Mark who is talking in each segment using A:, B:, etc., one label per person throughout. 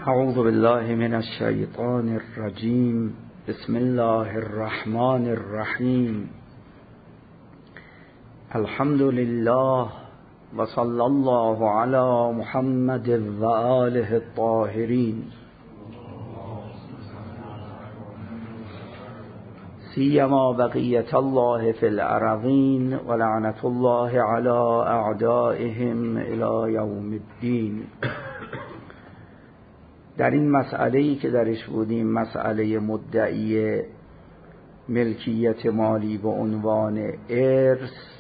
A: اعوذ بالله من الشیطان الرجیم. بسم الله الرحمن الرحیم. الحمد لله و صلی الله علی محمد و آله الطاهرین. سیما بقیت الله فی الارضین و لعنت الله علی اعدائهم الی یوم الدین. در این مسئله‌ای که درش بودیم، مسئله مدعی ملکیت مالی به عنوان ارث،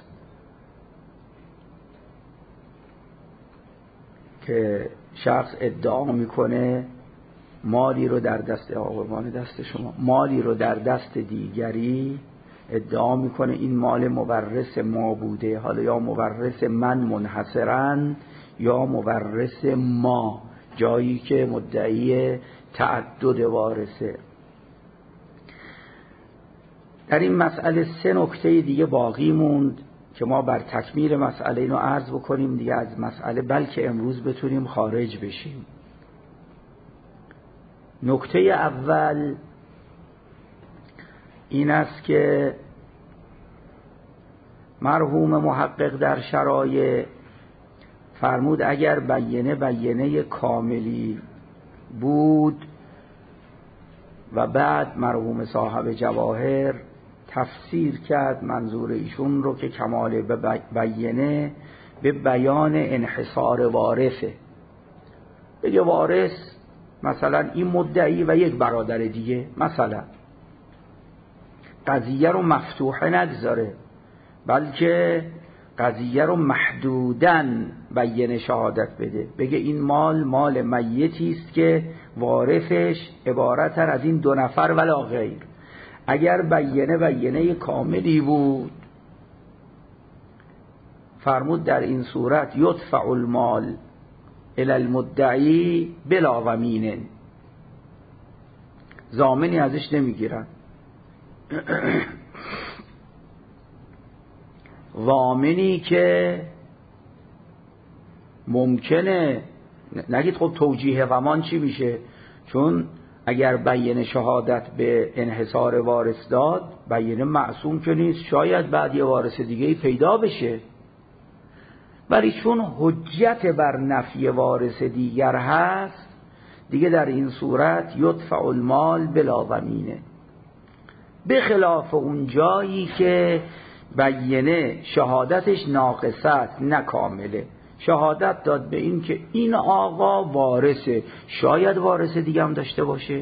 A: که شخص ادعا میکنه مالی رو در دست مالی رو در دست دیگری ادعا میکنه این مال مورث ما بوده، حالا یا مورث من منحصراً یا مورث ما، جایی که مدعی تعدد وارثه. در این مسئله سه نکته دیگه باقی موند که ما بر تکمیل مسئله اینو عرض بکنیم دیگه از مسئله، بلکه امروز بتونیم خارج بشیم. نکته اول این است که مرحوم محقق در شرایع فرمود اگر بیینه کاملی بود و بعد مرحوم صاحب جواهر تفسیر کرد منظور ایشون رو که کمال بیینه به بیان انحصار وارثه. بگه وارث مثلا این مدعی و یک برادر دیگه، مثلا قضیه رو مفتوحه نگذاره، بلکه قضیه رو محدودن بیان شهادت بده. بگه این مال میتی است که وارثش عبارت از این دو نفر ولا غیر. اگر بیانه کاملی بود، فرمود در این صورت یدفع المال الی المدعی بلا ضمین، ضامنی ازش نمیگیرن. ضامنی که ممکنه نگید خب توجیه ضمان چی میشه، چون اگر بیان شهادت به انحصار وارث داد، بیان معصوم که نیست، شاید بعد یه وارث دیگه پیدا بشه، ولی چون حجت بر نفی وارث دیگر هست دیگه در این صورت یدفع المال بلا ضمینه. به خلاف اون جایی که بیانه شهادتش ناقصت نه کامله، شهادت داد به این که این آقا وارثه، شاید وارث دیگه هم داشته باشه،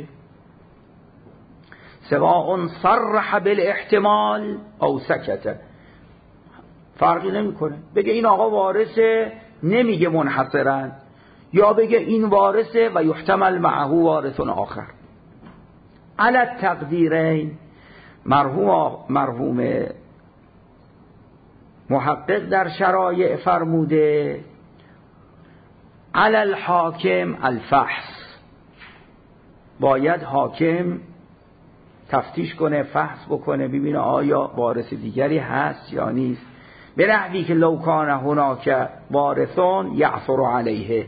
A: سواء صرح بالاحتمال او سکته، فرقی نمیکنه. بگه این آقا وارثه، نمیگه منحصرا، یا بگه این وارثه و یحتمل معه وارث آخر. علی التقدیرین، مرحوم محقق در شرایع فرموده علی الحاکم الفحص، باید حاکم تفتیش کنه، فحص بکنه، ببینه آیا وارث دیگری هست یا نیست، به نحوی که لو کان هناک وارثون یعثر علیه.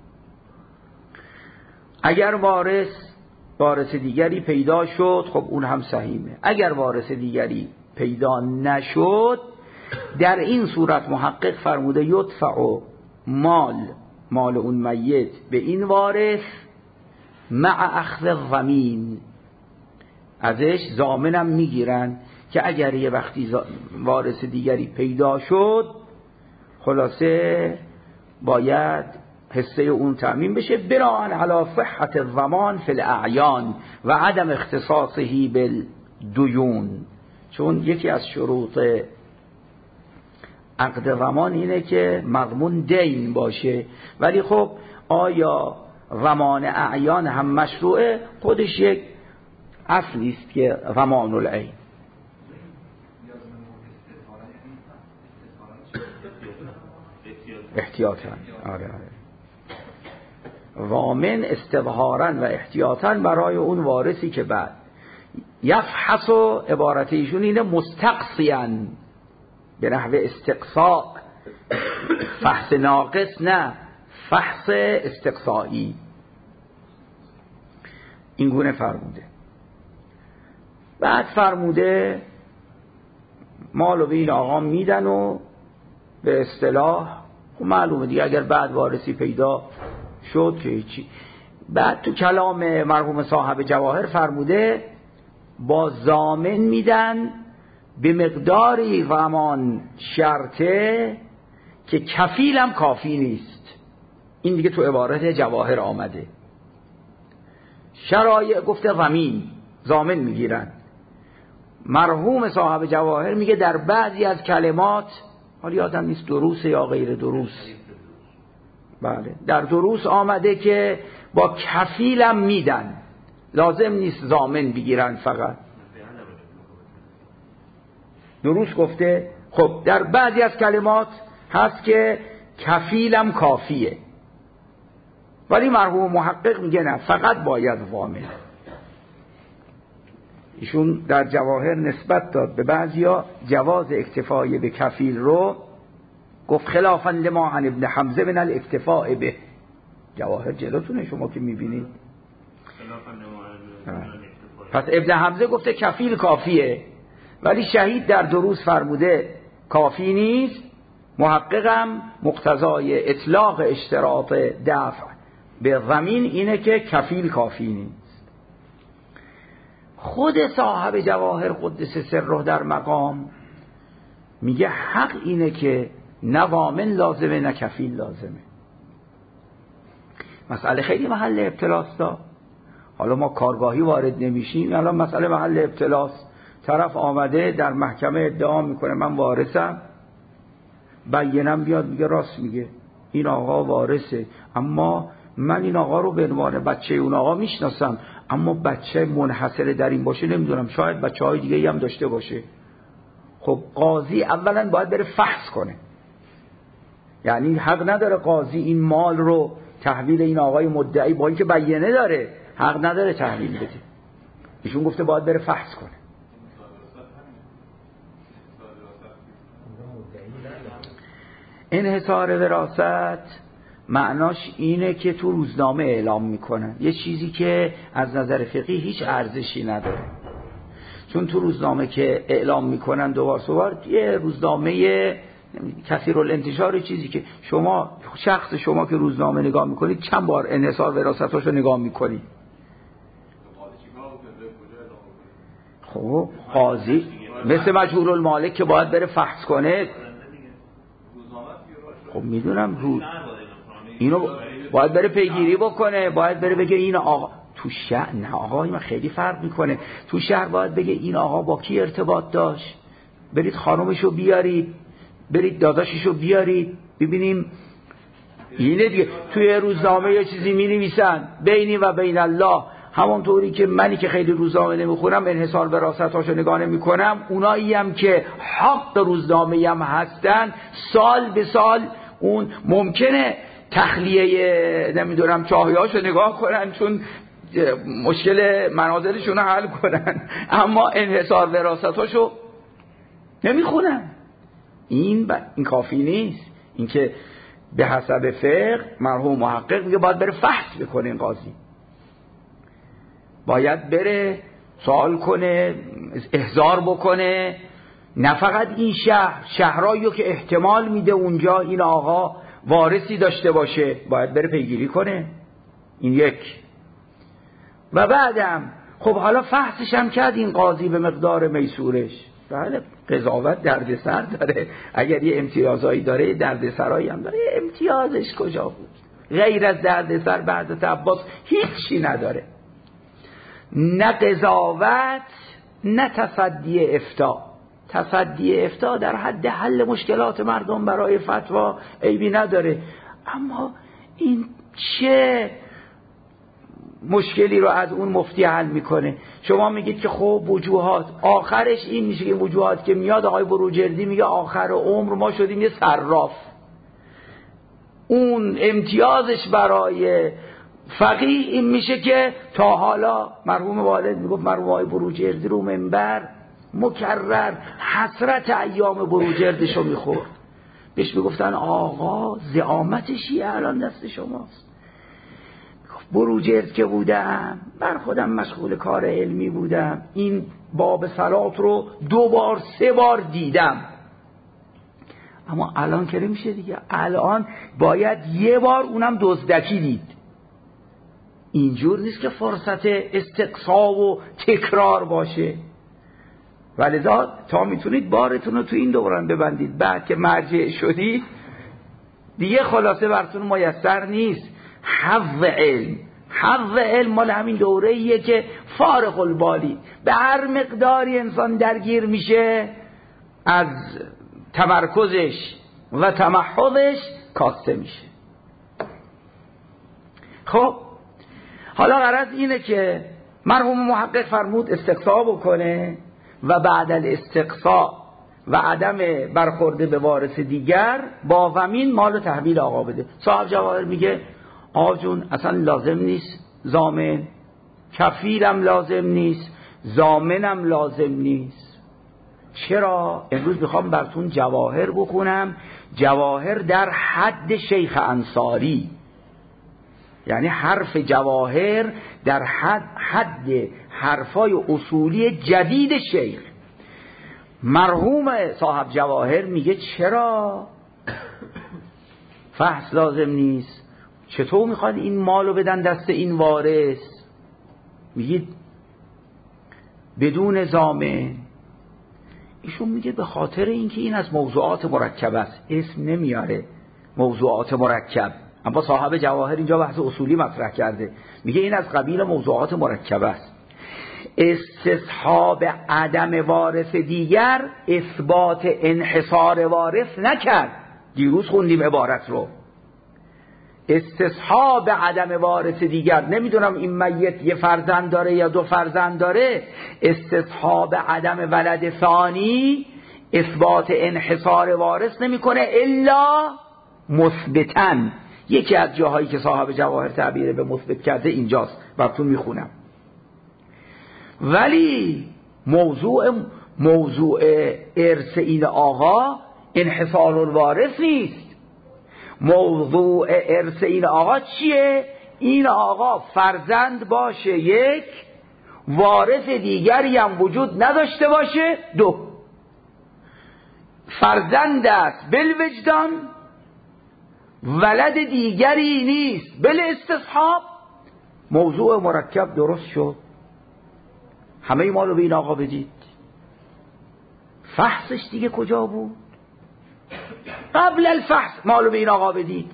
A: اگر وارث دیگری پیدا شد خب اون هم سهیمه، اگر وارث دیگری پیدا نشد در این صورت محقق فرموده یدفع مال اون میت به این وارث مع اخذ الضمین، ازش ضامنم میگیرن که اگر یه وقتی وارث دیگری پیدا شد خلاصه باید حصه اون تأمین بشه، بناء علی صحت الضمان فی الاعیان و عدم اختصاصه بالدیون. چون یکی از شروط عقد ضمان اینه که مضمون دین باشه، ولی خب آیا ضمان اعیان هم مشروعه؟ خودش یک اصلی است که ضمان العین. احتیاطاً، آره ضامن استظهاراً و احتیاطاً برای اون وارثی که بعد یفحص، و عبارت ایشون اینه مستقصیاً به نحو استقصاء، فحص ناقص نه، فحص استقصایی. این گونه فرموده. بعد فرموده مالو به این آقا میدن و به اصطلاح معلومه دیگه اگر بعد وارثی پیدا شد که هیچی. بعد تو کلام مرحوم صاحب جواهر فرموده با ضامن میدن به مقداری و همان شرطه که کفیلم کافی نیست. این دیگه تو عبارت جواهر آمده. شرایع گفته غمین ضامن میگیرن. مرحوم صاحب جواهر میگه در بعضی از کلمات، حالا یادم نیست دروس یا غیر دروس، بله در دروس آمده که با کفیلم میدن، لازم نیست ضامن بگیرن فقط. دروس گفته خب در بعضی از کلمات هست که کفیلم کافیه، ولی مرحوم محقق میگه نه، فقط باید ضامن. ایشون در جواهر نسبت داد به بعضیا جواز اکتفای به کفیل رو، گفت خلافا لما عن ابن حمزه من الاکتفاء به. جواهر جلوتونه شما که میبینید. پس ابن حمزه گفته کفیل کافیه، ولی شهید در دروس فرموده کافی نیست. محققم مقتضای اطلاق اشتراط دفع به ضمین اینه که کفیل کافی نیست. خود صاحب جواهر قدس سره در مقام میگه حق اینه که نه ضامن لازمه نه کفیل لازمه. مسئله خیلی محل ابتلاست. حالا ما کارگاهی وارد نمیشیم، الان مسئله محل ابتلاست. طرف آمده در محکمه ادعا میکنه من وارثم، بینم بیاد میگه راست میگه این آقا وارثه، اما من این آقا رو به عنوان بچه اون آقا میشناسم، اما بچه منحصر در این باشه نمیدونم، شاید بچه های دیگه هم داشته باشه. خب قاضی اولا باید بره فحص کنه، یعنی حق نداره قاضی این مال رو تحویل این آقای مدعی با اینکه بیانه داره حق نداره تحویل بده. ایشون گفته باید بره فحص کنه. انحصار وراثت معناش اینه که تو روزنامه اعلام میکنن یه چیزی که از نظر فقهی هیچ ارزشی نداره، چون تو روزنامه که اعلام میکنن دوبار یه روزنامه کثیرالانتشار، چیزی که شخص شما که روزنامه نگاه میکنید چند بار انحصار وراثتاشو نگاه میکنید. خب قاضی مثل مجهول المالک که باید بره فحص کنه. خب میدونم اینو باید بره پیگیری بکنه، باید بره بگه این آقا تو شهر، نه آقا این خیلی فرق میکنه. تو شهر باید بگه این آقا با کی ارتباط داشت، برید خانومشو بیارید، برید داداششو بیارید ببینیم. اینه دیگه. توی روزنامه یه چیزی می-نویسن بینی و بین الله، همونطوری که منی که خیلی روزنامه نمیخونم انحصار وراثتاشو نگاه نمیکنم، اونایی هم که حق روزنامه هم هستن سال به سال اون ممکنه تخلیه نمیدونم چاهیاشو نگاه کنن چون مشکل منازلشون رو حل کنن، اما انحصار وراثتاشو نمیخونن. این کافی نیست. این که به حسب فقه مرحوم محقق میگه باید بره فحص بکنه، این قاضی باید بره سوال کنه، احضار بکنه. نه فقط این شهرهایی که احتمال میده اونجا این آقا وارثی داشته باشه باید بره پیگیری کنه. این یک. و بعدم خب حالا فحصش هم کرد این قاضی به مقدار میسورش. بله قضاوت دردسر داره، اگر یه امتیازایی داره دردسرایی هم داره. امتیازش کجا بود؟ غیر از دردسر بعد عباس هیچی نداره، نه قضاوت نه تصدی افتاء. تصدی افتاء در حد حل مشکلات مردم برای فتوا عیبی نداره، اما این چه مشکلی رو از اون مفتی حل میکنه؟ شما میگید که خب وجوهات، آخرش این میشه که وجوهات که میاد آقای بروجردی میگه آخر عمر ما شدیم یه صراف. اون امتیازش برای فقیه این میشه که تا حالا مرحوم والد میگفت مرحوم آقای بروجردی رو منبر مکرر حسرت ایام بروجردشو میخورد، بهش میگفتن آقا زعامت شیعه الان دست شماست. بروج ارث که بودم بر خودم مشغول کار علمی بودم، این باب صلات رو 2 بار 3 بار دیدم. اما الان که نمیشه دیگه، الان باید 1 بار اونم دزدکی دید. اینجور نیست که فرصت استقصا و تکرار باشه. ولذا تا میتونید بارتون رو تو این دوران ببندید، بعد که مرجع شدید دیگه خلاصه براتون میسر نیست. حظ علم مال همین دوره‌ایه که فارغ البالی به هر مقداری انسان درگیر میشه از تمرکزش و تمحضش کاسته میشه. خب حالا غرض اینه که مرحوم محقق فرمود استقصا بکنه و بعد الاستقصا و عدم برخورده به وارث دیگر با ضمین مال تحویل آقا بده. صاحب جواهر میگه آقا جون اصلا لازم نیست ضامن، کفیلم لازم نیست، ضامنم لازم نیست. چرا؟ امروز میخوام براتون جواهر بخونم، جواهر در حد شیخ انصاری، یعنی حرف جواهر در حد حرفای اصولی جدید شیخ. مرحوم صاحب جواهر میگه چرا فحص لازم نیست؟ چطور میخواد این مالو بدن دست این وارث؟ میگید بدون ضامن. ایشون میگه به خاطر اینکه این از موضوعات مرکب است، اسم نمیاره موضوعات مرکب، اما صاحب جواهر اینجا بحث اصولی مطرح کرده، میگه این از قبیل موضوعات مرکب است. استصحاب عدم وارث دیگر اثبات انحصار وارث نکرد. دیروز خوندیم عبارت رو، استصحاب عدم وارث دیگر، نمیدونم این میت 1 فرزند داره یا 2 فرزند داره، استصحاب عدم ولد ثانی اثبات انحصار وارث نمیکنه الا مثبتاً. یکی از جاهایی که صاحب جواهر تعبیر به مثبت کرده اینجاست، براتون میخونم. ولی موضوع ارث این آقا انحصار الوارث نیست. موضوع ارث این آقا چیه؟ این آقا فرزند باشه 1، وارث دیگری هم وجود نداشته باشه 2، فرزند است بالوجدان، ولد دیگری نیست بل استصحاب. موضوع مرکب درست شد، همه ما رو به این آقا بدید. فحصش دیگه کجا بود؟ قبل الفحص ما رو به این آقا بدید.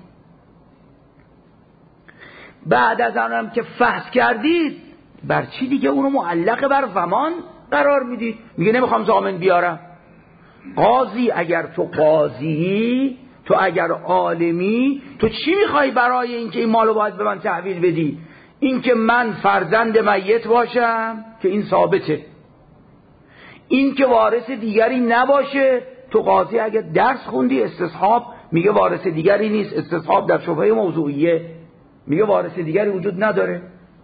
A: بعد از آنم که فحص کردید بر چی دیگه اونو معلق بر زمان قرار میدید؟ میگه نمیخوام ضامن بیارم. قاضی اگر تو قاضی، تو اگر عالمی، تو چی میخوای برای اینکه این مالو باید به من تحویل بدی؟ اینکه من فرزند میت باشم که این ثابته، اینکه وارث دیگری نباشه. تو قاضی اگر درس خوندی استصحاب میگه وارث دیگری نیست، استصحاب در شبهه موضوعیه میگه وارث دیگری وجود نداره.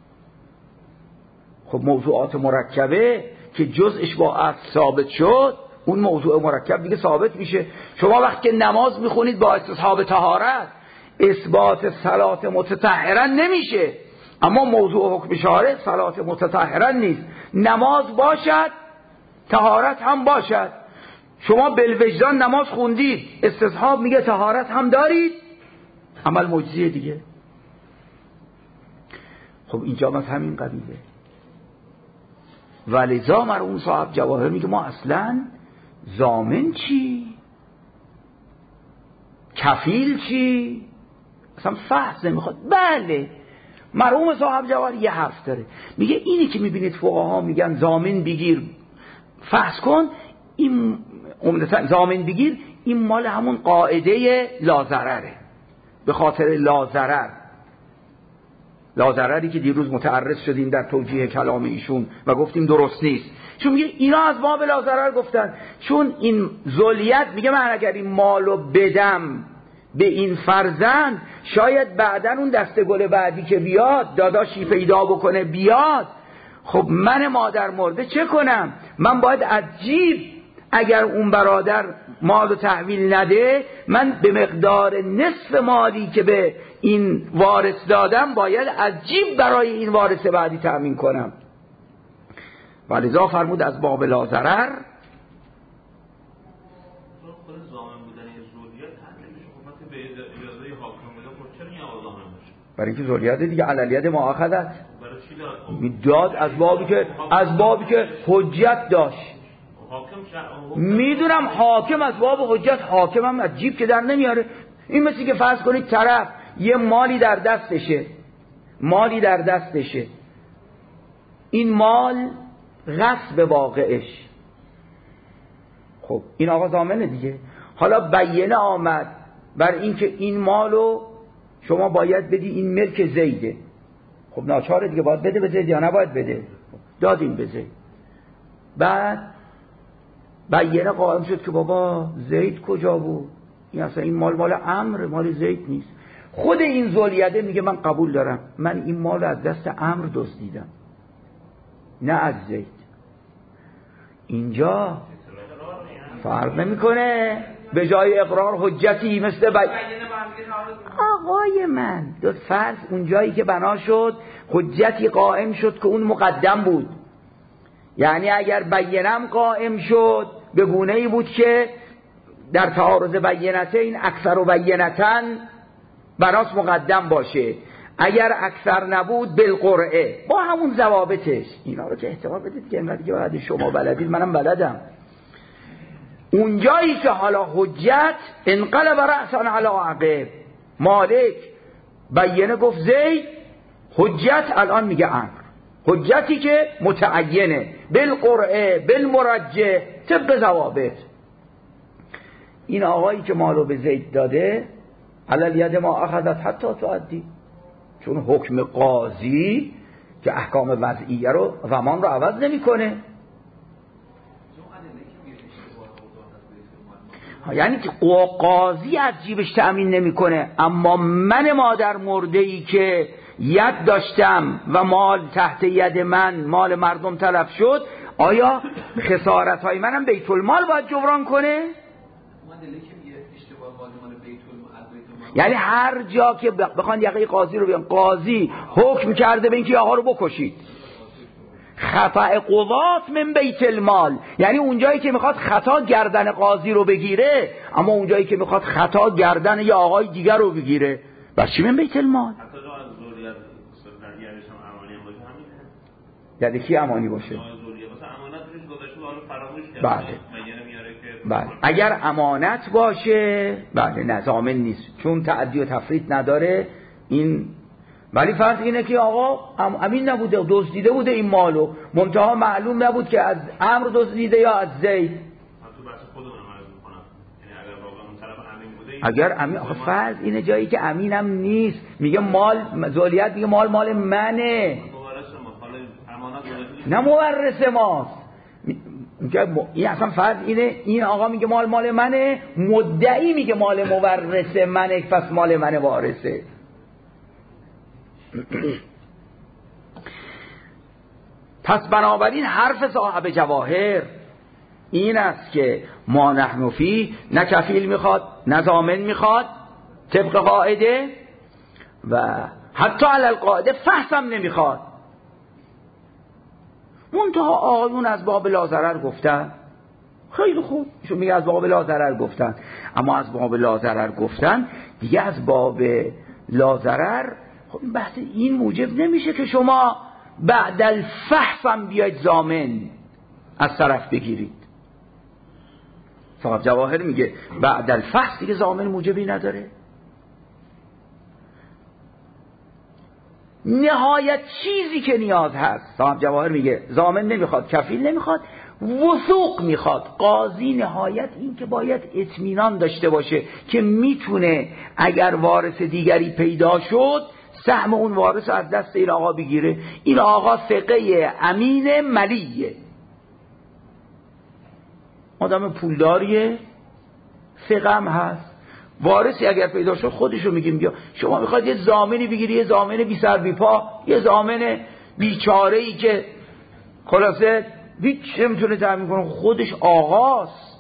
A: خب موضوعات مرکبه که جزءش با اصل ثابت شد، اون موضوع مرکب دیگه ثابت میشه. شما وقتی که نماز میخونید با استصحاب طهارت، اثبات صلات متطهرا نمیشه، اما موضوع حکم شارع صلات متطهرا نیست. نماز باشد طهارت هم باشد. شما بالوجدان نماز خوندید، استصحاب میگه طهارت هم دارید، عمل معجزه دیگه. خب اینجا از همین قبیله. ولذا مرحوم صاحب جواهر میگه ما اصلا ضامن چی؟ کفیل چی؟ اصلا فحص نمیخواد. بله مرحوم صاحب جواهر یه حرف داره، میگه اینی که میبینید فقها میگن ضامن بگیر فحص کن، این عمدتاً ضامن بگیر، این مال همون قاعده لازرره. به خاطر لازرری که دیروز متعرض شدیم در توجیه کلام ایشون و گفتیم درست نیست، چون میگه اینا از باب لازرر گفتن، چون این ذلیت میگه من اگر این مالو بدم به این فرزند، شاید بعدن اون دسته گل بعدی که بیاد داداشی پیدا بکنه بیاد، خب من مادر مرده چه کنم؟ من باید از جیب اگر اون برادر مال تحویل نده، من به مقدار نصف مالی که به این وارث دادم باید از جیب برای این وارث بعدی تأمین کنم. ولذا فرمود از باب لا ضرر. برای اینکه ذریت دیگه عللیت ما اخذت داد از بابی که حجت داشت. میدونم حاکم از باب حجت، حاکم هم از جیب که در نمیاره. این مثل که فرض کنید طرف یه مالی در دستشه، این مال غصب واقعش، خب این آقا ضامنه دیگه. حالا بیانه آمد بر اینکه این مالو شما باید بدی، این ملک زیده. خب ناچاره دیگه، باید بده به زید یا نباید بده؟ دادیم به زید. بعد بیانه قائم شد که بابا زید کجا بود؟ این اصلا این مال عمرو، مال زید نیست. خود این ذوالیده میگه من قبول دارم، من این مال از دست عمرو دزدیدم نه از زید. اینجا فرق نمیکنه، به جای اقرار حجتی مثل آقای من دو فرض اون جایی که بنا شد حجتی قائم شد که اون مقدم بود. یعنی اگر بینم قائم شد به گونه‌ای بود که در تعارض بینتین اکثر و بینتن بناس مقدم باشه، اگر اکثر نبود بالقرعه با همون ضوابطش. اینا رو که احتمال بدید که اینقدر که بعد شما بلدید منم بلدم. اونجایی که حالا حجت انقلب رأسا علی عقب، مالک بیانه گفت زید، حجت الان میگه عمرو، حجتی که متعینه بالقرعه بالمرجح طبق ضوابط. این آقایی که مالو به زید داده علل ید ما اخذت حتی تعدی، چون حکم قاضی که احکام وضعیه رو زمان رو عوض نمیکنه. یعنی که قاضی از جیبش تأمین نمیکنه، اما من مادر مرده‌ای که ید داشتم و مال تحت ید من، مال مردم تلف شد، آیا خسارت های منم بیت المال باید جبران کنه؟ یعنی هر جا که بخوان یقه قاضی رو بیان، قاضی حکم کرده به اینکه آقا رو بکشید، خطا قضات من بیت المال، یعنی اونجایی که میخواد خطا گردن قاضی رو بگیره، اما اونجایی که میخواد خطا گردن یه آقای دیگر رو بگیره، بس چی من بیت المال؟ یعنی کی امانی باشه؟ بله اگر امانت باشه بله نظامن نیست، چون تعدی و تفرید نداره این. ولی فرض اینه که آقا امین نبوده، دزدیده بوده این مالو، منتها معلوم نبود که از عمرو دزدیده یا از زید. اگر امین، فرض اینه جایی که امینم نیست، میگه مال ذولیت، میگه مال منه نه مورث ماست. این اصلا فرض اینه، این آقا میگه مال منه، مدعی میگه مال مورث منه، پس مال منه وارثه. پس بنابراین حرف صاحب جواهر این است که ما نحن فی، نه کفیل میخواد نه ضامن میخواد طبق قاعده، و حتی علی القاعده فحص هم نمیخواد. منتها آقایون از باب لا ضرر گفتن، خیلی خوب، ایشون میگه از باب لا ضرر گفتن، اما از باب لا ضرر گفتن دیگه از باب لا ضرر. خب این بحث این موجب نمیشه که شما بعد الفحص هم بیاید ضامن از طرف بگیرید. صاحب جواهر میگه بعد الفحص دیگه ضامن موجبی نداره. نهایت چیزی که نیاز هست، صاحب جواهر میگه ضامن نمیخواد، کفیل نمیخواد، وثوق میخواد. قاضی نهایت این که باید اطمینان داشته باشه که میتونه اگر وارث دیگری پیدا شد سهم اون وارث از دست این آقا بگیره. این آقا ثقه امین ملیه، آدم پولداریه، ثقه هم هست. وارثی اگر پیدا شد خودشو میگیم بیا. شما میخواید یه ضامنی بگیری، یه ضامن بی سر بی پا، یه ضامن بیچاره‌ای که خلاصه هیچ نمیتونه تامین کنه، خودش آقاست.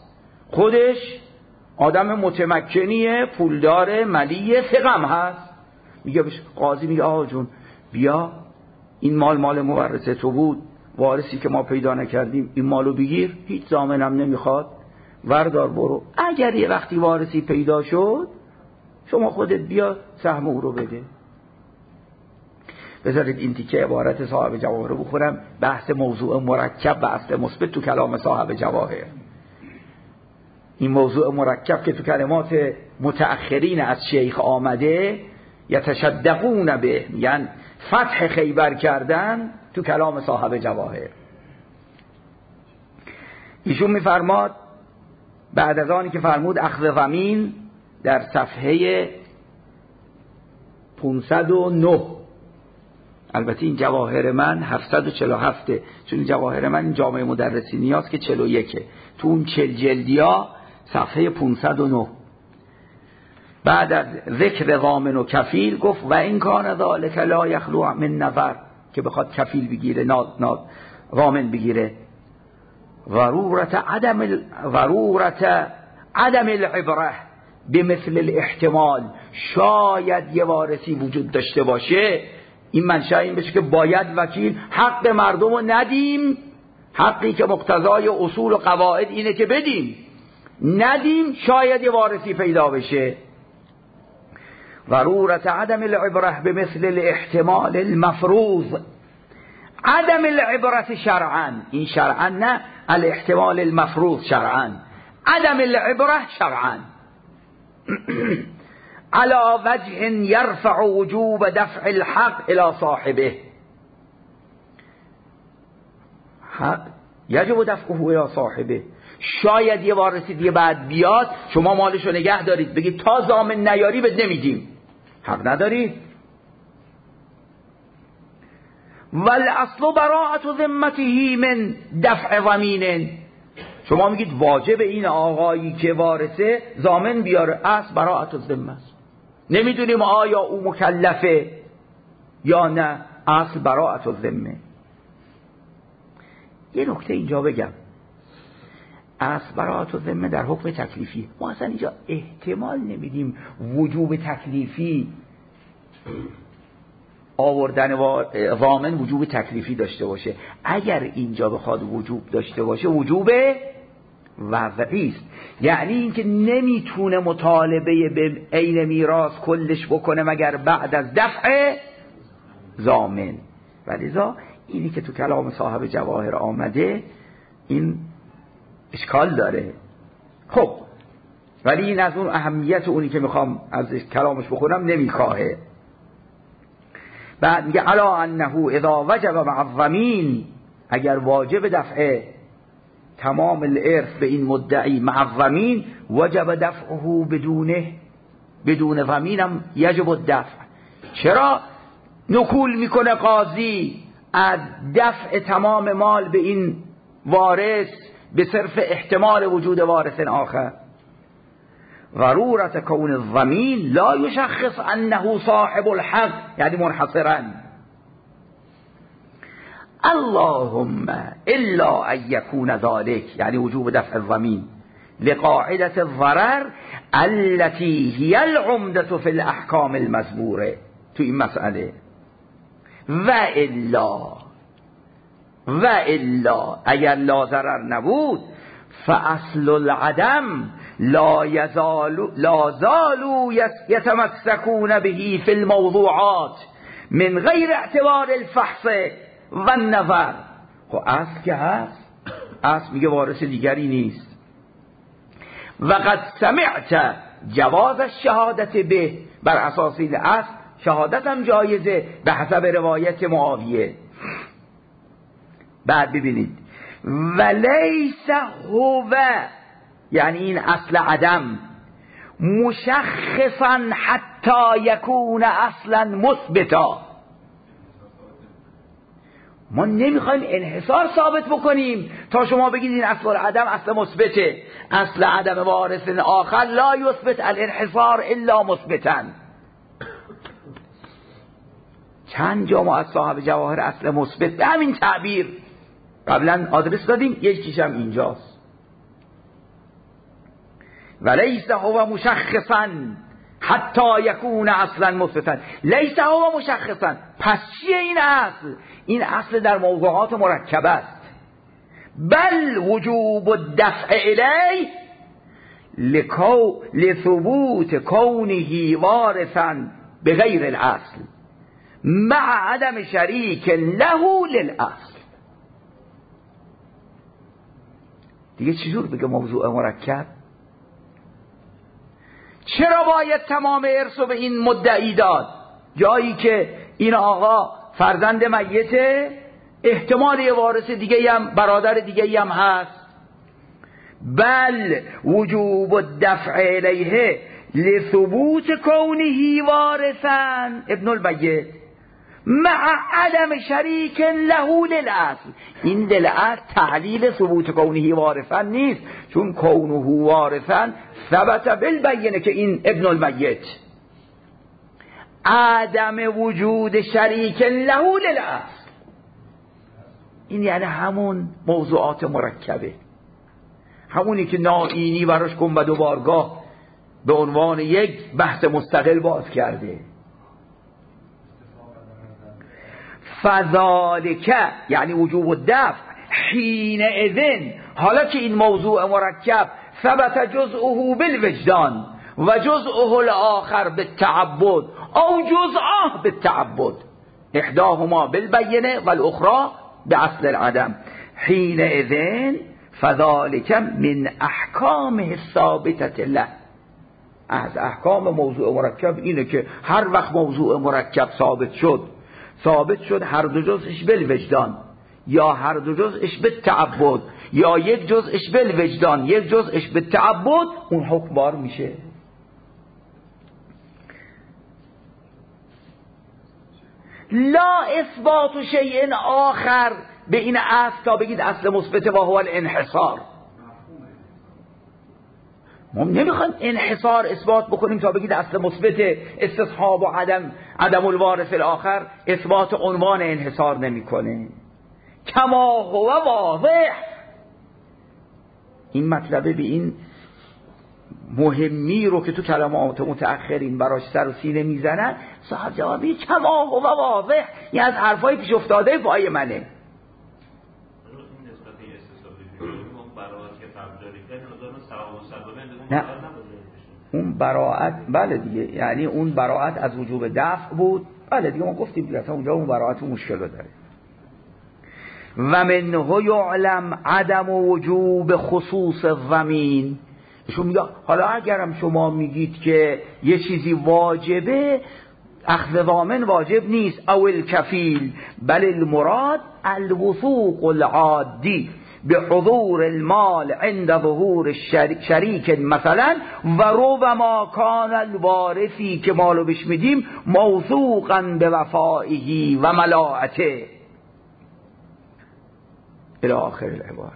A: خودش آدم متمکنیه، پولدار، ملیه، ثقم هست. میگه قاضی میگه آقا جون بیا این مال مورث تو بود، وارثی که ما پیدا نکردیم، این مالو بگیر، هیچ ضامنم نمیخواد، وردار برو. اگر یه وقتی وارثی پیدا شد شما خودت بیا سهم او رو بده. بذارید این تیکه عبارت صاحب جواهر رو بخورم، بحث موضوع مرکب و اصل مثبت تو کلام صاحب جواهر. این موضوع مرکب که تو کلمات متأخرین از شیخ آمده، یتشدقون به، یعنی فتح خیبر کردن، تو کلام صاحب جواهر. ایشون میفرماد بعد از آنی که فرمود اخذ ضمین در صفحه 509، البته این جواهر من 747، چون این جواهر من این جامعه مدرسینی هست که 41، تو اون 40 جلدیا صفحه 509 بعد از ذکر ضامن و کفیل گفت و این کان ذالک لا یخلو من نظر، که بخواد کفیل بگیره، ضامن بگیره. ضرورت عدم العبره بمثل الاحتمال، شاید یه وارثی وجود داشته باشه، این منشأ این بشه که باید وکیل حق مردم رو ندیم، حقی که مقتضای اصول و قواعد اینه که بدیم، ندیم، شاید یه وارثی پیدا بشه. ضرورت عدم العبره بمثل الاحتمال المفروض، عدم العبرة شرعا، این شرعا نه، الاحتمال المفروض شرعا، عدم العبره شرعا على وجه يرفع وجوب دفع الحق الى صاحبه. حق یجب دفعه الى صاحبه. شاید یه وارثی دیگه بعد بیاد، شما مالشو نگه دارید، بگید تا ضامن نیاری بد نمیدیم، حق ندارید. والاصل براءة ذمته من دفع ضمین، شما میگید واجب این آقایی که وارثه ضامن بیاره، اصل براءة الذمه است، نمیدونیم آیا او مکلفه یا نه، اصل براءة الذمه. یه نکته اینجا بگم، اصل براءة الذمه در حکم تکلیفی، ما اصلا اینجا احتمال نمیدیم وجوب تکلیفی آوردن ضامن وجوب تکلیفی داشته باشه. اگر اینجا بخواد وجوب داشته باشه وجوب وضعی است، یعنی اینکه نمیتونه مطالبه به عین میراث کلش بکنه مگر بعد از دفع ضامن. ولذا اینی که تو کلام صاحب جواهر آمده این اشکال داره. خب ولی این از اون اهمیت اونی که میخوام از کلامش بخونم نمیکاهه. بعد میگه علا انه اذا وجب مع الضمین، اگر واجب دفع تمام الارث به این مدعی مع الضمین، وجب دفعه بدون ضمینم یجب الدفع. چرا نکول میکنه قاضی از دفع تمام مال به این وارث به صرف احتمال وجود وارث آخر؟ ضرورت کون الضمین لا یشخص انه صاحب الحق، یعنی منحصرا اللهم الا ان یکون ذلك، یعنی وجوب دفع الضمین لقاعدة الضرر التي هي العمدة في الاحکام المزبوره. تو این مسئله و الا اگر لا ضرر نبود، فاصل العدم لا زالوا يتمسكون به في الموضوعات من غیر اعتبار الفحص و النظر. خب اصل که هست، اصل میگه وارث دیگری نیست. و قد سمعت جواز الشهادت به، بر اساس این اصل شهادت هم جایزه به حسب روایت معاویه. بعد ببینید ولیس هو، یعنی این اصل عدم مشخصا حتی یکون اصلا مثبتا. ما نمیخوایم انحصار ثابت بکنیم تا شما بگید این اصل عدم اصل مثبته. اصل عدم وارث آخر لا یثبت الانحصار الا مثبتا. چند جا ما از صاحب جواهر اصل مثبت به همین تعبیر قبلا آدرس دادیم، یکیش هم اینجاست. ولیس هو مشخصا حتی یکون اصلا مثبتا. لیس هو مشخصا، پس چیه این اصل؟ این اصل در موضوعات مرکب است. بل وجوب الدفع الیه لثبوت کونه وارثا بغیر الاصل مع عدم شریک له للاصل. دیگه چجور بگه موضوع مرکب؟ چرا باید تمام ارثو به این مدعی داد جایی که این آقا فرزند میته، احتمال یه وارث دیگه هم برادر دیگه هم هست؟ بل وجوب الدفع الیه لثبوت کونه وارثا ابن المیت مع عدم شریک له للاصل. این للاصل تعلیل ثبوت کونه وارثا نیست، چون کونه وارثا ثبت بالبینه که این ابن المیت. عدم وجود شریک له للاصل، این یعنی همون موضوعات مرکبه، همونی که نائینی براش گنبد و بارگاه به عنوان یک بحث مستقل باز کرده. فذالک یعنی وجوب الدفع حین اذن، حالا که این موضوع مرکب ثبت جزءه بالوجدان و جزءه الاخر بالتعبد او جزءه بالتعبد، احداهما بالبینه والاخرى باصل العدم، حین اذن فذالک من احکامه الثابته له. از احکام موضوع مرکب اینه که هر وقت موضوع مرکب ثابت شد هر دو جزءش بالوجدان یا هر دو جزءش بالتعبد یا یک جزءش بالوجدان یک جزءش بالتعبد، اون حکم بار میشه. لا اثبات شیء آخر به این اصل تا بگید اصل مثبت و هو الانحصار. ما نمیخوایم انحصار اثبات بکنیم تا بگید اصل مثبت، استصحاب و عدم الوارث الاخر اثبات عنوان انحصار نمیکنه. کما هو واضح، این مطلبه به این مهمی رو که تو کلمات متأخرین براش سر و سینه میزنن، صاحب جوابی کما هو واضح، این از حرفای پیش افتاده پای منه. نه اون براءت، بله دیگه، یعنی اون براءت از وجوب دفع بود، بله دیگه ما گفتیم دیگه اونجا اون براءت مشکل داره. و منه یعلم عدم وجوب خصوص الضمین. شما میگه حالا اگرم شما میگید که یه چیزی واجبه، اخذ ضامن واجب نیست، او الکفیل، بل المراد الوثوق العادی بحضور المال عند ظهور شریک مثلا و ربما کان الوارثی که مالو بهش میدیم موثوقا به وفائه و ملاعته الى آخر العباره.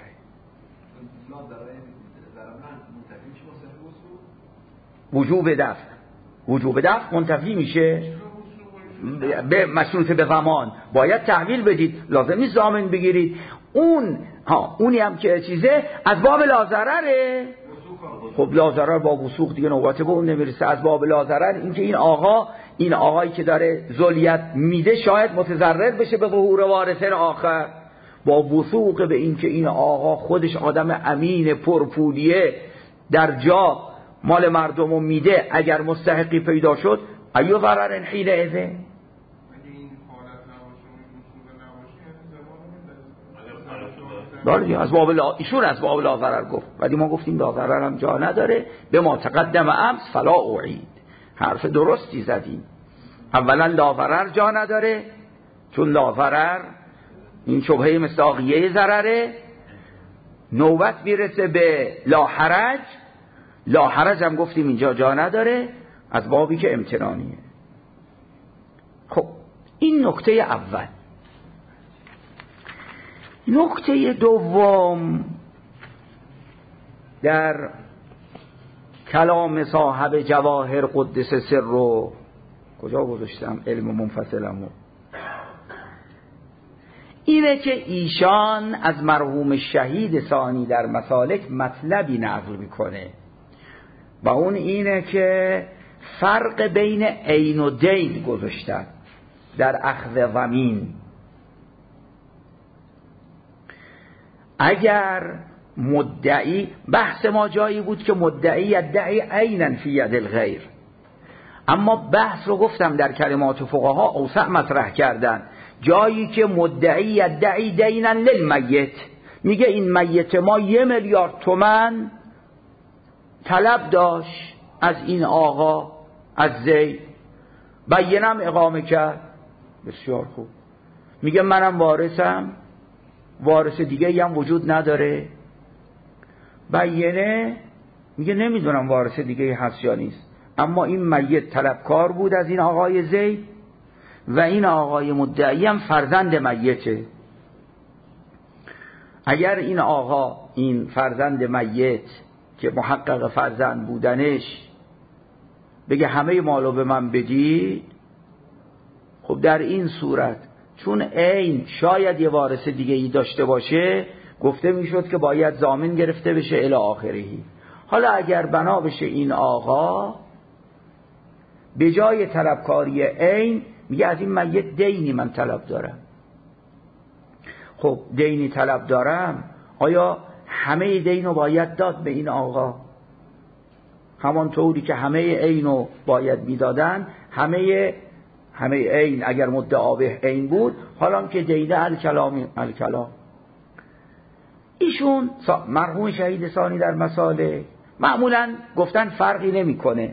A: وجوب دفع منتفی میشه به مشروط به ضمان، باید تحویل بدید، لازم نیست ضامن بگیرید. اونی هم که چیزه از باب لازرره، خب لازرر با وثوق دیگه نوبت به اون نمیرسه. از باب لازرر این که این آقایی که داره ذلیت میده شاید متضرر بشه به ظهور وارث آخر، با وثوق به این که این آقا خودش آدم امین پرپولیه در جا مال مردمو میده، اگر مستحقی پیدا شد ایو ضرر حین اذن. از باب ایشون از باب لا ضرر گفت، ولی ما گفتیم لا ضرر هم جا نداره. به ما تقدم امس فلا اعید، حرف درستی زدیم. اولا لا ضرر جا نداره، چون لا ضرر این شبهه مصداقیه ضرره. نوبت میرسه به لا حرج، لا حرج هم گفتیم اینجا جا نداره از بابی که امتنانیه. خب این نکته اول. نکته دوم در کلام صاحب جواهر قدس سر رو کجا گذاشتم علم منفصلمو، اینه که ایشان از مرحوم شهید ثانی در مسالک مطلبی نقل میکنه. و اون اینه که فرق بین عین و دین گذاشتن در اخذ ضمین. اگر مدعی، بحث ما جایی بود که مدعی یدعی عینا فی ید الغیر، اما بحث رو گفتم در کلمات فقها اوسع مطرح کردن، جایی که مدعی یدعی دینا للمیت، میگه این میت ما 1 میلیارد تومان طلب داشت از این آقا، از زید، بینم اقامه کرد، بسیار خوب، میگه منم وارثم، وارث دیگه هم وجود نداره، بینه میگه نمیدونم وارث دیگه هست یا نیست، اما این میت طلبکار بود از این آقای زید و این آقای مدعی هم فرزند میته. اگر این آقا، این فرزند میت که محقق فرزند بودنش، بگه همه مالو به من بدید، خب در این صورت چون عین شاید یه وارث دیگه ای داشته باشه، گفته میشد که باید ضامن گرفته بشه الی آخرهی. حالا اگر بنا بشه این آقا به جای طلبکاری عین میگه از این میت دینی من طلب دارم، خب دینی طلب دارم، آیا همه دینو باید داد به این آقا؟ همان طوری که همه عینو باید میدادن، همه عین اگر مدعا به عین بود، حالا که دیده الکلام، ایشون مرحوم شهید ثانی در مسائل معمولا گفتن فرقی نمیکنه،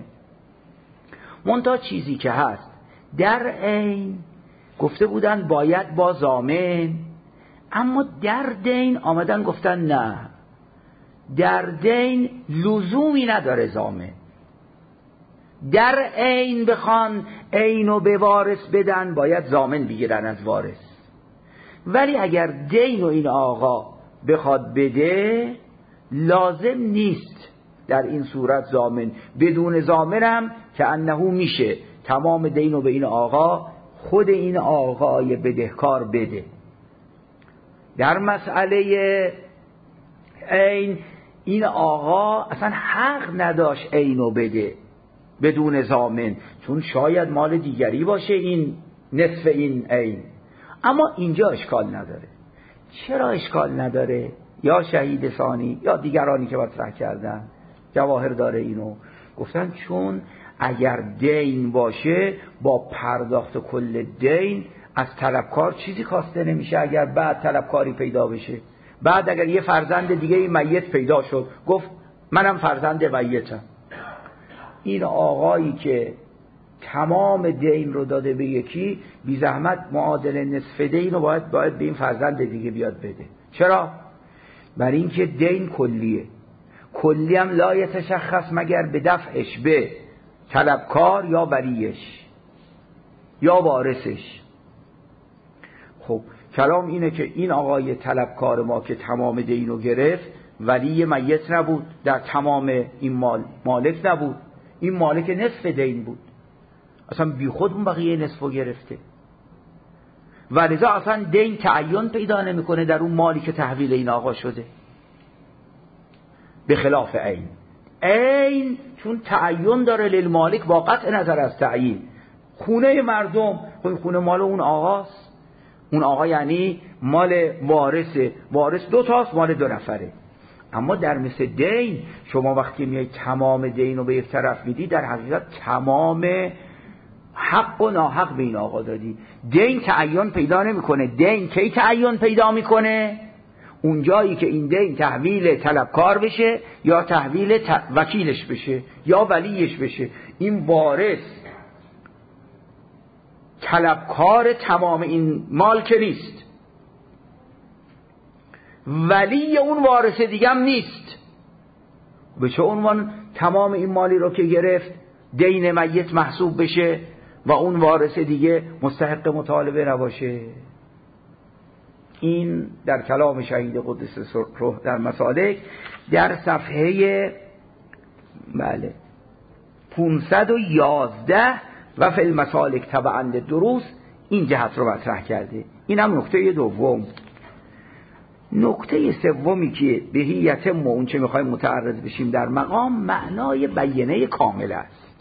A: منتها چیزی که هست در عین گفته بودن باید با ضامن، اما در دین آمدن گفتن نه، در دین لزومی نداره ضامن، در عین بخوان عینو به وارث بدن باید ضامن بگیرن از وارث، ولی اگر دین و این آقا بخواد بده لازم نیست در این صورت ضامن، بدون ضامن هم که انه میشه تمام دینو به این آقا خود این آقای بدهکار بده. در مسئله عین این آقا اصلا حق نداشت عینو بده بدون ضامن، چون شاید مال دیگری باشه این نصف این عین، اما اینجا اشکال نداره. چرا اشکال نداره؟ یا شهید ثانی یا دیگرانی که مطرح کردن جواهر داره اینو گفتن، چون اگر دین باشه با پرداخت کل دین از طلبکار چیزی کاسته نمیشه. اگر بعد طلبکاری پیدا بشه، بعد اگر یه فرزند دیگه میت پیدا شد گفت منم فرزند میتم، این آقایی که تمام دین رو داده به یکی بی زحمت معادل نصف دین رو باید به این فرزند دیگه بیاد بده. چرا؟ برای اینکه دین کلیه، کلی هم لا یتشخص مگر به دفعش به طلبکار یا ولیش یا وارثش. خب کلام اینه که این آقای طلبکار ما که تمام دین رو گرفت ولی میت نبود، در تمام این مالک نبود، این مالک نصف دین بود، اصلا بی خود اون بقیه نصف رو گرفته و لذا اصلا دین تعین پیدا نمیکنه در اون مالی که تحویل این آقا شده، به خلاف عین. عین چون تعین داره للمالک با قطع نظر از تعیین، خونه مردم خب خونه مال اون آقاست، اون آقا یعنی مال وارثه، وارث 2 تاست، مال 2 نفره. اما در مثل دین شما وقتی میای تمام دین رو به یک طرف میدی، در حقیقت تمام حق و ناحق به این آقا دادی. دین تعین پیدا نمیکنه. دین کی تعین پیدا میکنه؟ اون جایی که این دین تحویل طلبکار بشه یا تحویل وکیلش بشه یا ولیش بشه. این وارث طلبکار تمام این مال که نیست، ولی اون وارث دیگه هم نیست، به چه عنوان تمام این مالی رو که گرفت دین میت محسوب بشه و اون وارث دیگه مستحق مطالبه نباشه؟ این در کلام شهید قدس روح در مسالک در صفحه 511 و فی المسالک تبعا للدروس این جهت رو مطرح کرده. این هم نکته دوم. نکته سومی که به هیئت اون چه میخوایم متعرض بشیم در مقام، معنای بیانه کامل است.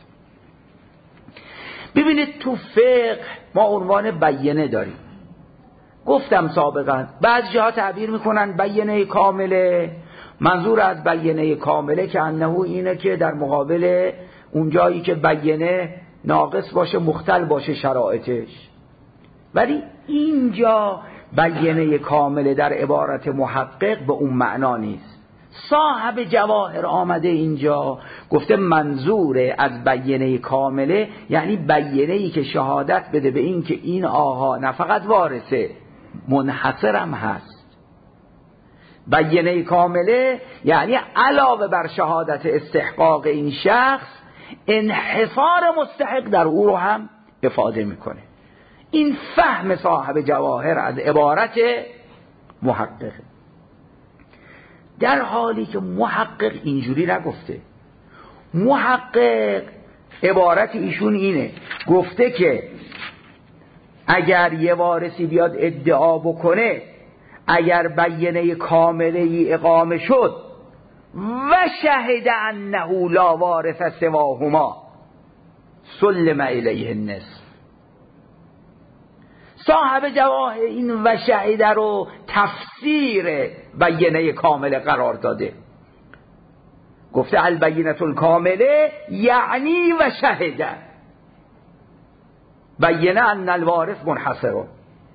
A: ببینید تو فقه ما عنوان بیانه داریم. گفتم سابقا بعضی جاها تعبیر میکنن بیانه کامله، منظور از بیانه کامله که انه اینه که در مقابل اون جایی که بیانه ناقص باشه مختل باشه شرایطش. ولی اینجا بیانه کامله در عبارت محقق به اون معنا نیست. صاحب جواهر آمده اینجا گفته منظور از بیانه کامله یعنی بیانه‌ای که شهادت بده به این که این آقا نه فقط وارثه، منحصرم هست. بیانه کامله یعنی علاوه بر شهادت استحقاق این شخص، انحصار مستحق در او رو هم افاده میکنه. این فهم صاحب جواهر از عبارت محقق، در حالی که محقق اینجوری نگفته. محقق عبارت ایشون اینه، گفته که اگر یه وارثی بیاد ادعا بکنه، اگر بیانه کامله ای اقامه شد و شهد انه لا وارث سواهما سلم الیه النصف. صاحب جواهر این و شهد رو تفسیر بیانه کامله قرار داده. گفته البینة الکامله یعنی و شهد بیانه ان الوارث منحصر.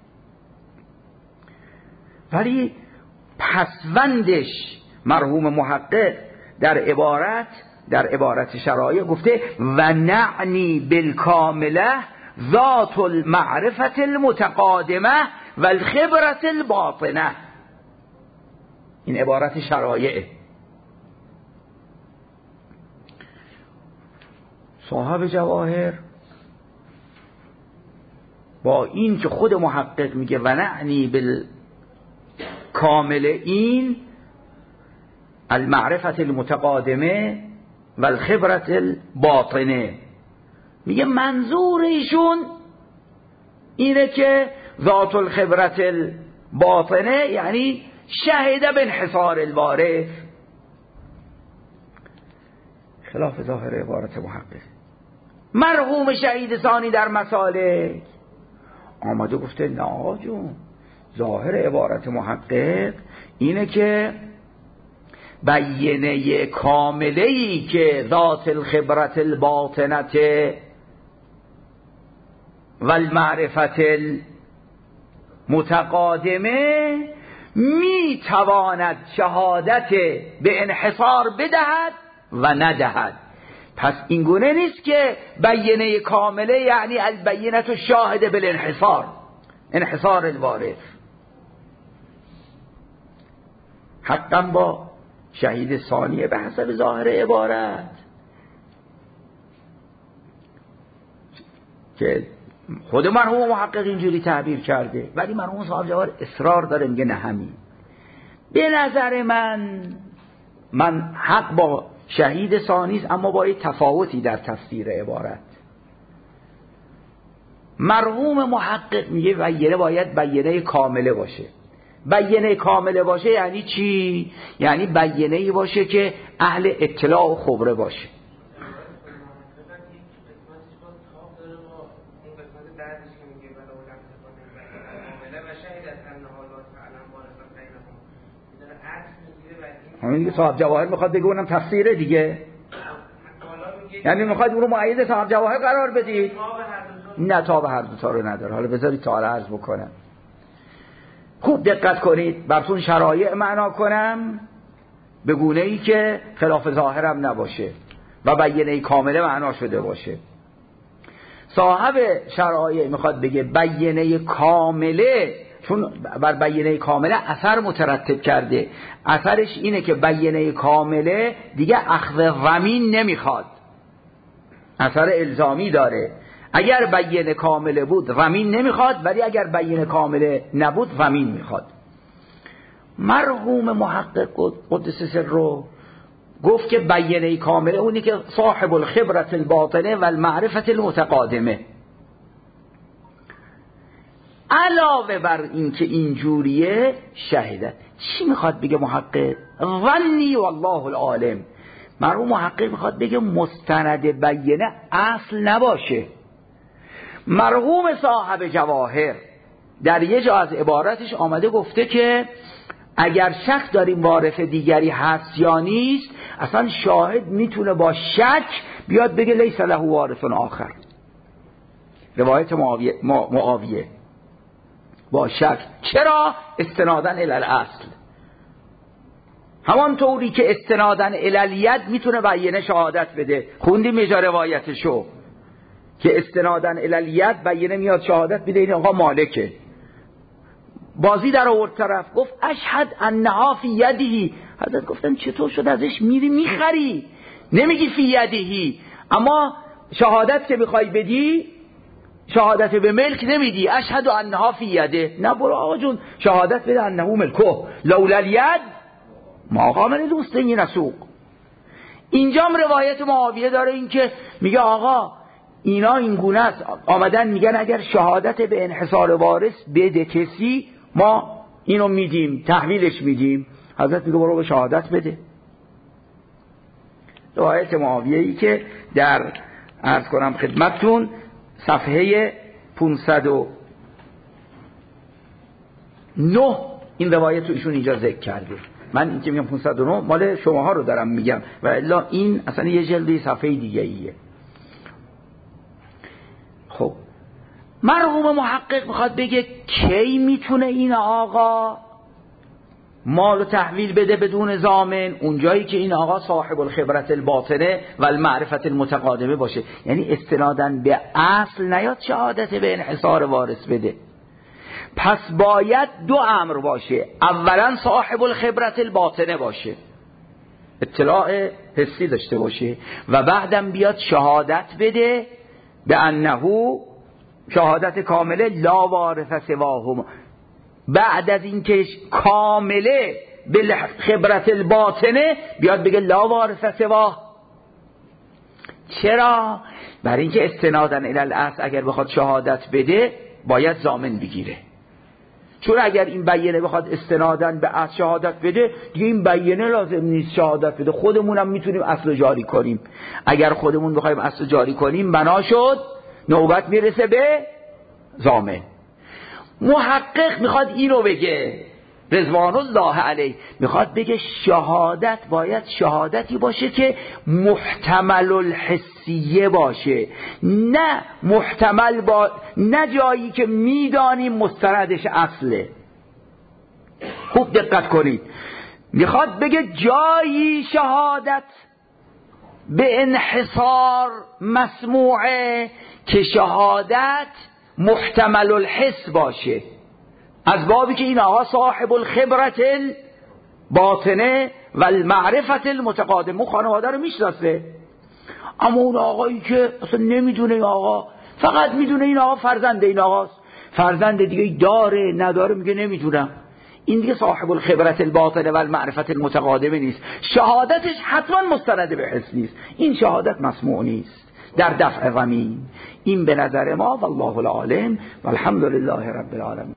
A: ولی پسوندش مرحوم محقق در عبارت شرایع گفته و نعنی بالکامله ذات المعرفة المتقادمه و الخبرة الباطنه. این عبارت شرایعه. صاحب جواهر با این که خود محقق میگه و نعنی بالکامل این المعرفة المتقادمه و الخبرة الباطنه، میگه منظور ایشون اینه که ذات الخبرة الباطنه یعنی شهد بانحصار الوارث، خلاف ظاهر عبارت محقق. مرحوم شهید ثانی در مسالک آمده گفته نه آقا جون، ظاهر عبارت محقق اینه که بیانه کامله‌ای که ذات الخبرت الباطنت و المعرفت المتقادمه می تواند شهادت به انحصار بدهد و ندهد. پس این گونه نیست که بیانه کامله یعنی البینة الشاهد بالانحصار، انحصار الوارث. حقا با شهید ثانیه به حسب ظاهر عبارت که خود مرحوم محقق اینجوری تعبیر کرده، ولی مرحوم صاحب جواهر اصرار داره میگه نه همین. به نظر من حق با شهید ثانی است، اما با یک تفاوتی در تفسیر عبارت. مرحوم محقق میگه بیانه باید بیانه کامله باشه. بیانه کامله باشه یعنی چی؟ یعنی بیانه‌ای باشه که اهل اطلاع و خبره باشه. همین صاحب جواهر میخواد بگه اونم تفسیره دیگه، یعنی میخواد اون رو مؤید صاحب جواهر قرار بدید. نه تاب هر دو تا رو نداره. حالا بذارید سوال عرض بکنم، خوب دقت کنید، براتون شرایع معنا کنم به گونه ای که خلاف ظاهرم نباشه و بیانه کامله معنا شده باشه. صاحب شرایع میخواد بگه بیانه کامله، چون بر بیانه کامله اثر مترتب کرده، اثرش اینه که بیانه کامله دیگه اخذ ضمین نمیخواد، اثر الزامی داره. اگر بیانه کامله بود ضمین نمیخواد، ولی اگر بیانه کامله نبود ضمین میخواد. مرحوم محقق قدس سره گفت که بیانه کامله اونی که صاحب الخبرة الباطنه و المعرفة المتقادمه. علاوه بر این که اینجوریه شهیده. چی میخواد بگه محقق؟ ظنی والله العالم. مرحوم محقق میخواد بگه مستند بینه اصل نباشه. مرحوم صاحب جواهر در یه جا از عبارتش آمده گفته که اگر شک داریم وارث دیگری هست یا نیست، اصلا شاهد میتونه با شک بیاد بگه لیس له وارث آخر. روایت معاویه با شک. چرا؟ استنادن الی الاصل. همانطوری که استنادن الی الید میتونه بیینه شهادت بده. خوندیم یه جا روایتشو که استنادن الی الید بیینه میاد شهادت بده این آقا مالکه. بازی در آورد طرف گفت اشهد انها فی یده. حضرت گفتن چطور شد ازش میری میخری، نمیگی فی یده، اما شهادت که میخوای بدی شهادت به ملک نمیدی، اشهد انها فی یده. نه برو آقا جون شهادت بده انه ملکه لولا الید ما قام دوستی نسوق. اینجام روایت معاویه داره این که میگه آقا اینا این گونه است، آمدن میگن اگر شهادت به انحصار وارث بده کسی ما اینو میدیم تحویلش میدیم. حضرت میگه برو به شهادت بده. روایت معاویه ای که در عرض کنم خدمتتون صفحه 509 این روایت رو ایشون اینجا ذکر کرده. من این که میگم 509 مال شماها رو دارم میگم و الا این اصلا یه جلدی صفحه دیگه ایه. خب مرحوم محقق میخواد بگه کی میتونه این آقا مال و تحویل بده بدون ضامن؟ اونجایی که این آقا صاحب الخبرت الباطنه و المعرفت المتقادمه باشه، یعنی استنادن به اصل نیاد شهادت به انحصار وارث بده. پس باید دو امر باشه. اولا صاحب الخبرت الباطنه باشه، اطلاع حسی داشته باشه، و بعدم بیاد شهادت بده به انه شهادت کامله لا وارث سواهما. بعد از اینکه کامله به خبرت الباطنه بیاد بگه لا وارث سواه. چرا؟ برای اینکه استنادن الی الاصل اگر بخواد شهادت بده باید ضامن بگیره. چون اگر این بیینه بخواد استنادن به اصل شهادت بده دیگه این بیینه لازم نیست شهادت بده، خودمونم میتونیم اصل جاری کنیم. اگر خودمون بخوایم اصل جاری کنیم بنا شد نوبت میرسه به ضامن. محقق میخواد اینو بگه رضوان الله علیه، میخواد بگه شهادت باید شهادتی باشه که محتمل الحسیه باشه، نه محتمل نه جایی که میدانیم مستندش اصله. خوب دقت کنید، میخواد بگه جایی شهادت به انحصار مسموعه که شهادت محتمل الحس باشه، از بابی که این آقا صاحب الخبرت باطنه و المعرفت المتقادمه خانواده رو میشناسه. اما اون آقایی که اصلا نمیدونه این آقا، فقط میدونه این آقا فرزند این آقاست، فرزند دیگه داره نداره میگه نمیدونم، این دیگه صاحب الخبرت الباطنه و المعرفت المتقادمه نیست، شهادتش حتما مستند به حس نیست، این شهادت مسموع نیست در دفع غمین. این به نظر ما والله العالم والحمد لله رب العالمین.